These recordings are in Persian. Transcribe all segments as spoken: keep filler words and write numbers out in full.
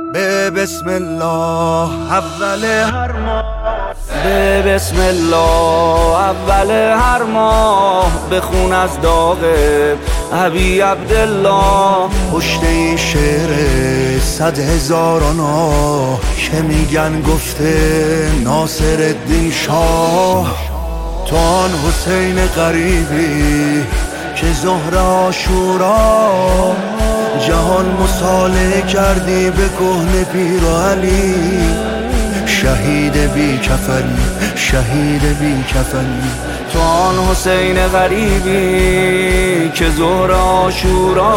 به بسم الله اول هر ماه، به بسم الله اول هر ماه، بخون از داغ ابی عبدالله. پشت این شعر صد هزاران آه که میگن گفته ناصر الدین شاه. تو آن حسین غریبی که ظهر عاشورا جهان مصالحه کردی به کهنه پیر و علی. شهید بی کفنی، شهید بی کفنی. تو آن حسین غریبی که ظهر عاشورا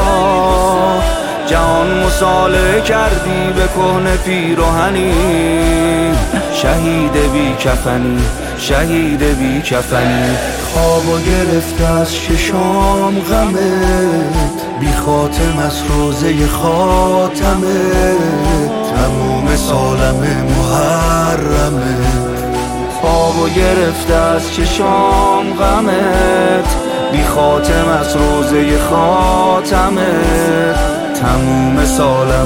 جهان مصالحه کردی به کهنه پیراهنی. شهید بی کفنی، شهید بی کفنی. خوابو گرفته از ششام غمت، بی خاتم از روزه خاتمت، تموم سالم محرمت. خوابو گرفته از چشام غمت، بی خاتم از روزه خاتمت، تموم سالم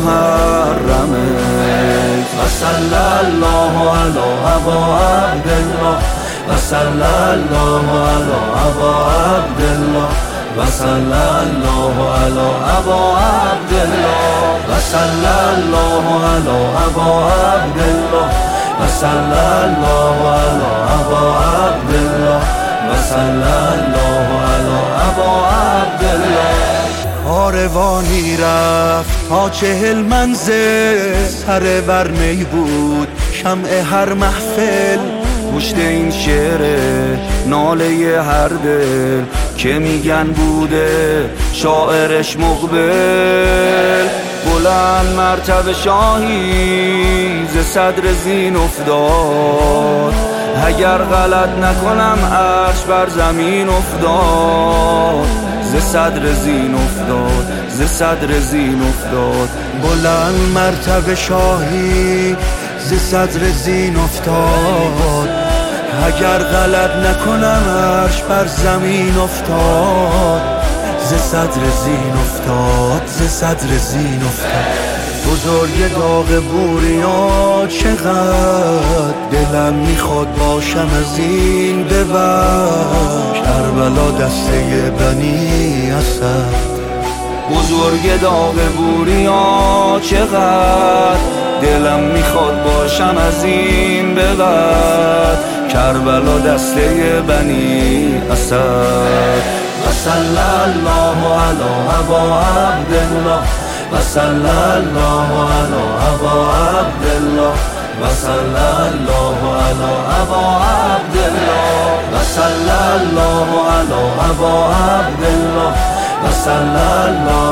محرمت. و صلی الله علی ابا عبدالله، و صلی الله علی ابا عبدالله، و صلی الله علی ابا عبدالله، و صلی الله علی ابا عبدالله، و صلی الله علی ابا عبدالله، و صلی الله علی ابا عبدالله. کاروانی رفت تا چهل منزل، سر ورمی بود شمع هر محفل. پشت این شعر ناله هر دل که میگن بوده شاعرش مقبل. بلند مرتبه شاهی ز صدر زین افتاد، اگر غلط نکنم عرش بر زمین افتاد. ز صدر زین افتاد، ز صدر زین افتاد. بلند مرتبه شاهی ز صدر زین افتاد، اگر غلط نکنم عرش بر زمین افتاد. ز صدر زین افتاد، ز صدر زین افتاد. بزرگ داغ بوریا چقدر دلم میخواد باشم از این به بعد، کربلا دسته بنی اسد. بزرگ داغ بوریا چقدر دلم میخواد باشم از این به بعد، کربلا دسته بنی اسد. و صلی الله علی ابا عبدالله، و صلی الله علی ابا عبدالله، و صلی الله علی ابا عبدالله، و صلی الله علی ابا عبدالله، و صلی الله